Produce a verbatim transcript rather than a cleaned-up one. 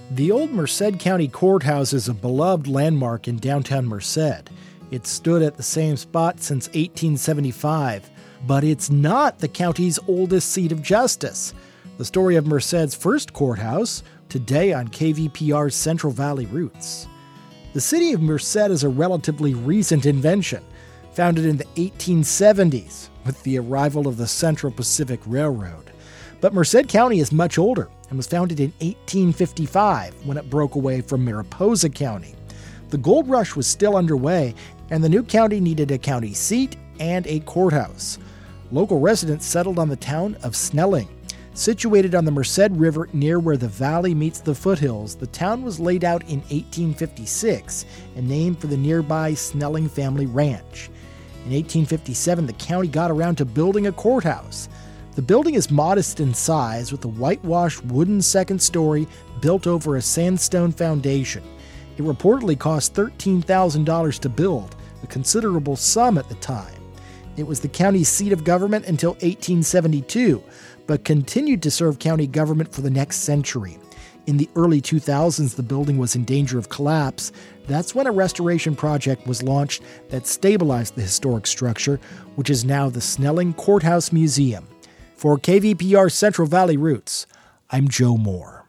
The old Merced County Courthouse is a beloved landmark in downtown Merced. It stood at the same spot since eighteen seventy-five, but it's not the county's oldest seat of justice. The story of Merced's first courthouse, today on K V P R's Central Valley Roots. The city of Merced is a relatively recent invention, founded in the eighteen seventies with the arrival of the Central Pacific Railroad. But Merced County is much older and was founded in eighteen fifty-five when it broke away from Mariposa County. The gold rush was still underway, and the new county needed a county seat and a courthouse. Local residents settled on the town of Snelling. Situated on the Merced River near where the valley meets the foothills, the town was laid out in eighteen fifty-six and named for the nearby Snelling family ranch. In eighteen fifty-seven, the county got around to building a courthouse. The building is modest in size with a whitewashed wooden second story built over a sandstone foundation. It reportedly cost thirteen thousand dollars to build, a considerable sum at the time. It was the county's seat of government until eighteen seventy-two, but continued to serve county government for the next century. In the early two thousands, the building was in danger of collapse. That's when a restoration project was launched that stabilized the historic structure, which is now the Snelling Courthouse Museum. For K V P R Central Valley Roots, I'm Joe Moore.